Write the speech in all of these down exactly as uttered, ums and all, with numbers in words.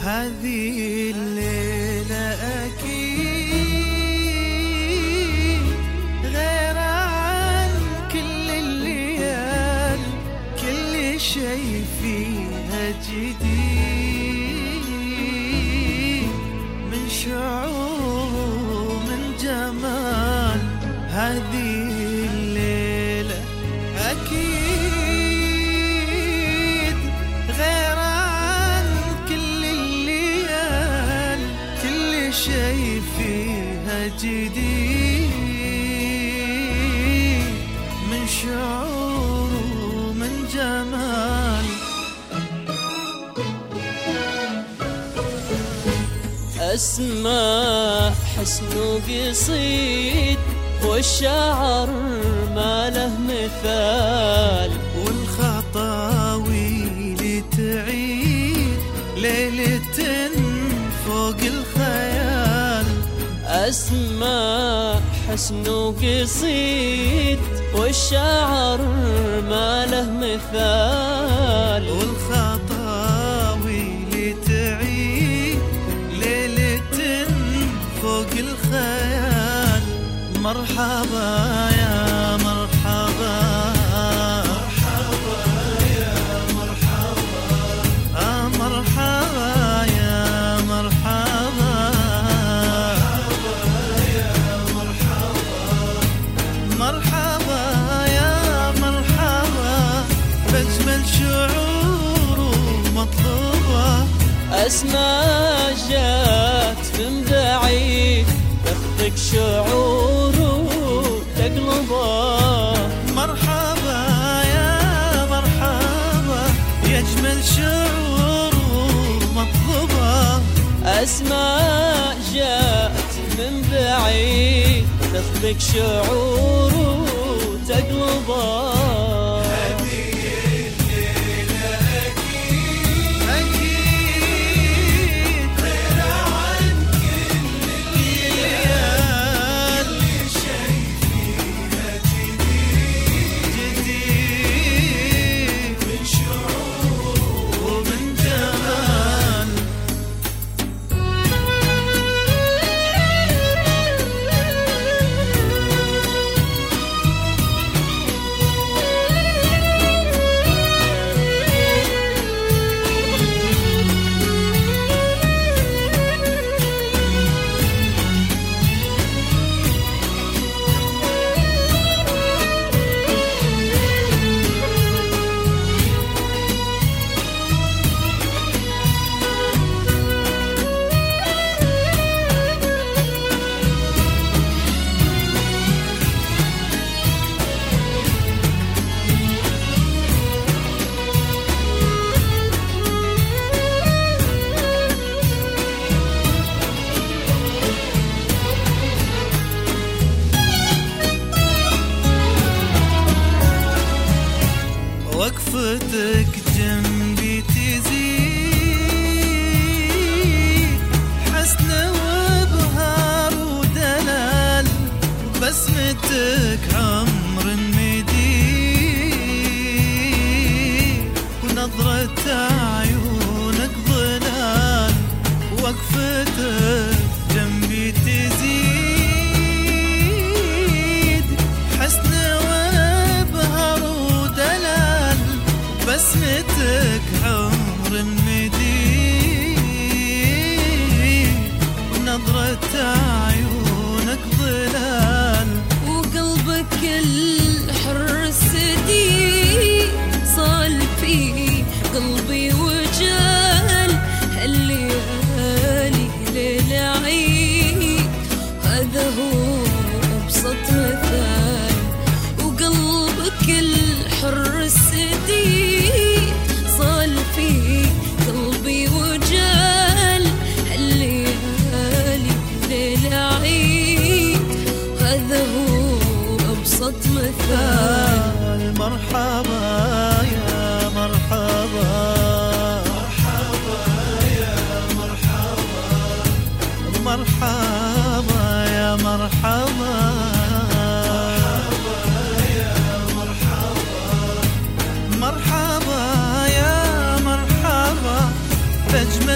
هذه الليلة أكيد غير عن كل الليال، كل شي فيها جديد من شعور ومن جمال. هذه الليلة أكيد غير عن كل الليال، كل شي فيها جديد من شعور ومن جمال. أسماء حسن وقصيد، والشعر ما له مثال، والخطاوي تعيد ليلة فوق الخيال. أسماء حسن وقصيد، والشعر ما له مثال، والخطاوي تعيد ليلة فوق الخيال. مرحبا يا مرحبا، مرحبا يا مرحبا، آه مرحبا يا مرحبا، مرحبا يا مرحبا، مرحبا يا مرحبا بأجمل شعور مطلوبة. أسماء جات من بعيد تاخذك شعور وتقلبه. مرحبا يا مرحبا يا أجمل شعور مطلوبة. أسماء جات من بعيد تاخذك شعور وتقلبه.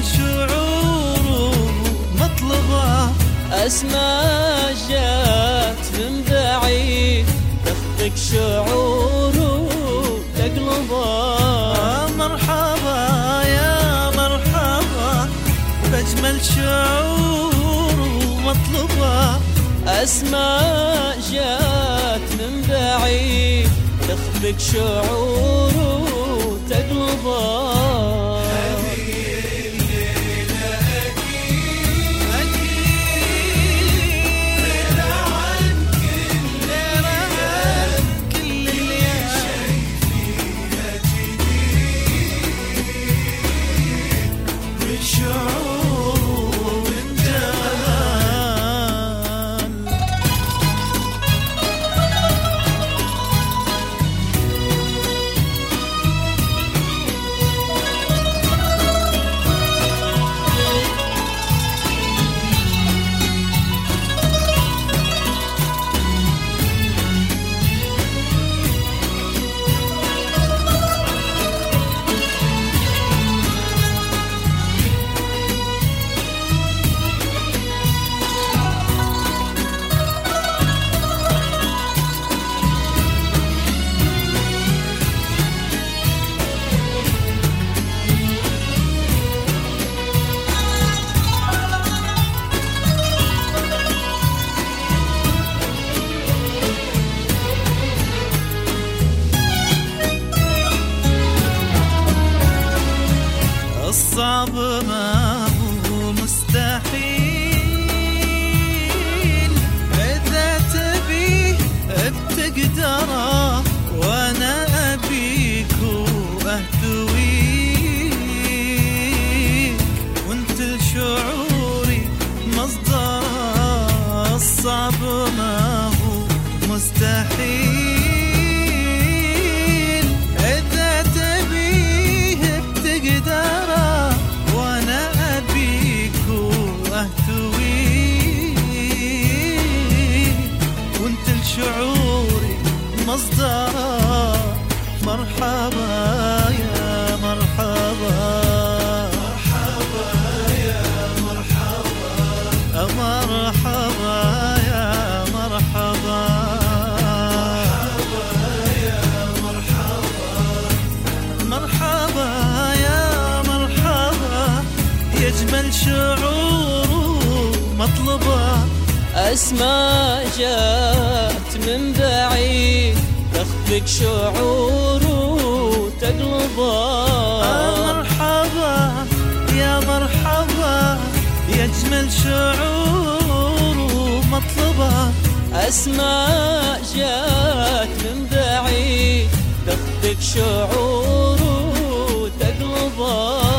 أجمل شعور مطلبه. أسماء جات من بعيد تخفق شعور وتقلبه. مرحبا يا مرحبا بأجمل شعور مطلبه. أسماء جات من بعيد تخفق شعور وتقلبه. الصعب ما هو مستحيل، إذا تبيه بتقدره، وأنا أبيك وأهتويك، وانت لشعوري مصدره. الصعب ما هو مستحيل، إذا تبيه بتقدره، وأنا أبيك وأهتويك، وانت لشعوري مصدره. مرحبا يا مرحبا، مرحبا يا مرحبا، مرحبا يا مرحبا، مرحبا يا مرحبا يجمل شعور مطلبه. أسماء جات من بعيد تخفق شعور وتقلبه. مرحبا يا مرحبا يجمل شعور مطلبه. أسماء جات من بعيد تخفق شعور وتقلبه.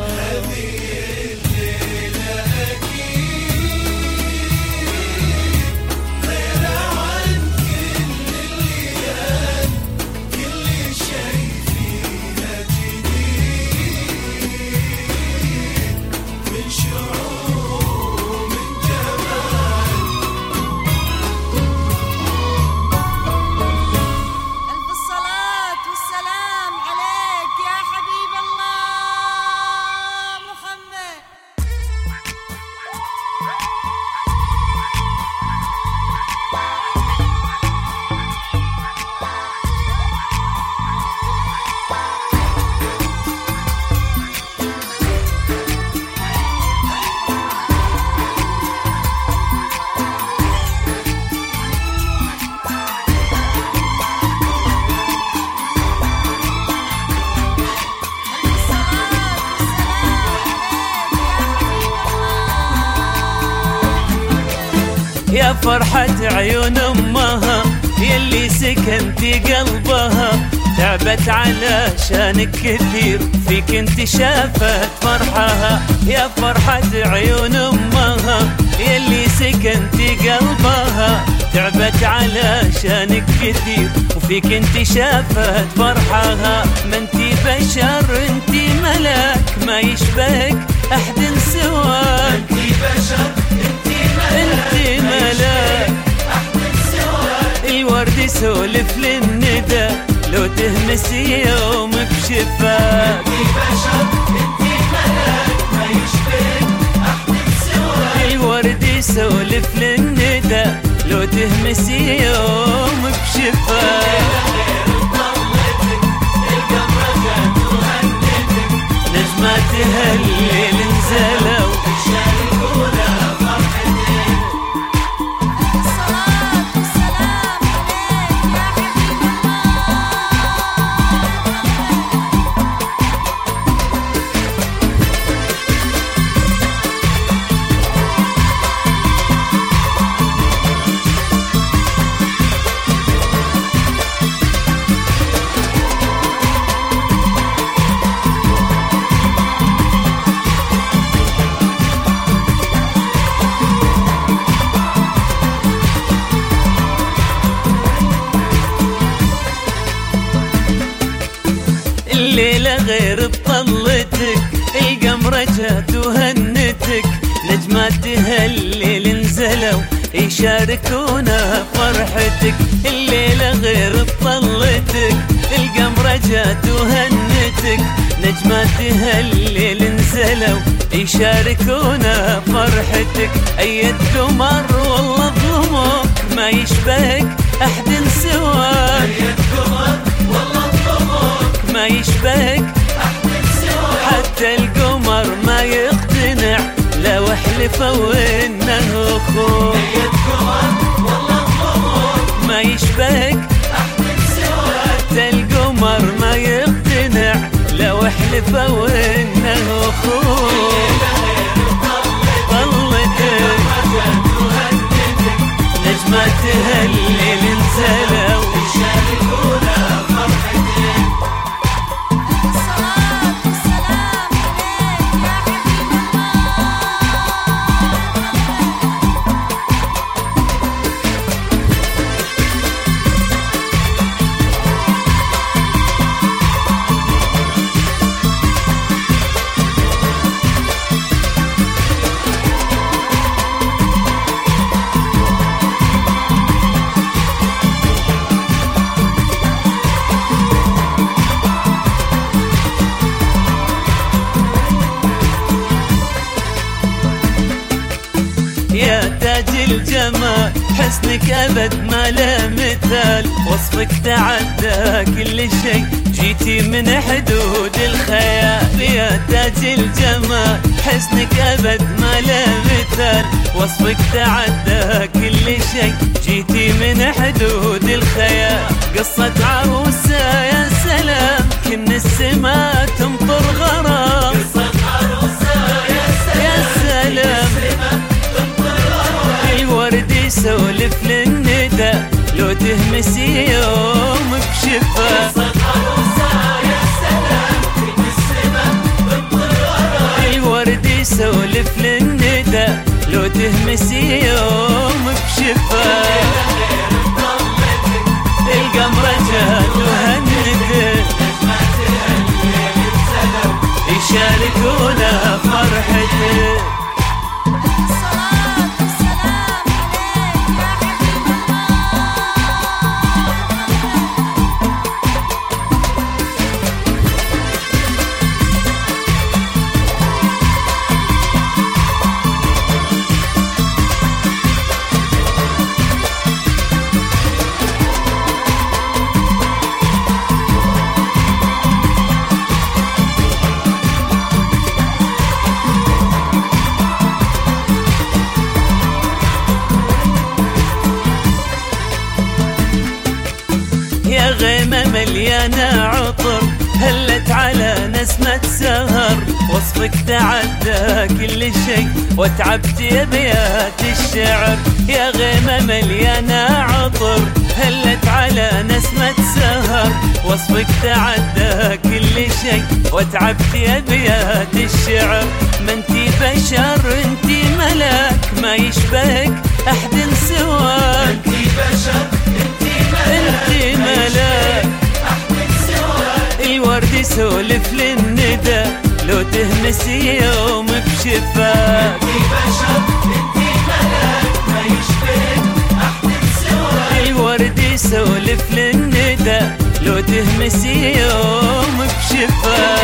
يا فرحة عيون أمها يلي سكنتي قلبها، تعبت علشانك كثير فيك انت شافت فرحها. يا فرحة عيون أمها يلي سكنتي قلبها، تعبت علشانك كثير وفيك انت شافت فرحها. ما انتي بشر انتي ملاك، ما يشبهك أحد سواك. انتي بشر انتي انتي ملاك، الورد يسولف للندى لو تهمس يوم بشفاك. انتي بشر انتي ملاك، ما يسولف للندى لو تهمسي يوم بشفا. نجماتها الليل نزلوا يشاركونا فرحتك. الصلاة والسلام الليلة غير بطلتك القمرة جات وهنتك. نجماتها الليل نزلوا يشاركونا فرحتك. الليلة غير بطلتك القمرة جات وهنتك. نجماتها الليل نزلوا يشاركونا فرحتك. أيد قمر والله ظلمك ما يشبهك أحد سواك. أيد قمر والله ظلمك ما يشبهك أحد سواك. حتى القمر ما يقتنع لو حلفوا إنه أخوك. أيد قمر والله ظلمك ما يشبهك أحد سواك. حتى القمر ما يقتنع لو حلفوا إنه أخوك. طلتك نجماتها الليل نزلوا يشاركونا فرحتك. الصلاة والسلام عليك يا حبيب يا تاج الجمال حسنك أبد ما له مثال. وصفك تعدى كل شيء جيتي من حدود الخيال. يا تاج الجمال حسنك أبد ما له مثال. وصفك تعدى كل شيء جيتي من حدود الخيال. قصة عروسة يا سلام كن السما تمطر غرام. قصة عروسة يا سلام, يا سلام الورد يسولف للندى لو تهمسي يوم بشفا. قصة عروسة يا سلام كن السما تمطر غرام. الورد يسولف للندى لو تهمسي يوم بشفا. القمرة جات وهنتك. يشاركونا فرحتك. الصلاة والسلام عليك يا حبيب يا غيمة مليانة عطر هلت على نسمة سهر. وصفك تعدى كل شيء وتعبت أبيات الشعر. يا غيمة مليانة عطر هلت على نسمة سهر. وصفك تعدى كل شيء وتعبت أبيات الشعر. ما انتي بشر انتي ملاك ما يشبهك أحد سواك. انتي بشر انتي ملاك, انتي ملاك أحد سواك. الورد يسولف للندى لو تهمسي يوم بشفاك. انتي بشر انتي ملاك ما يشبهك أحد سواك. الورد يسولف للندى لو تهمسي يوم بشفاك.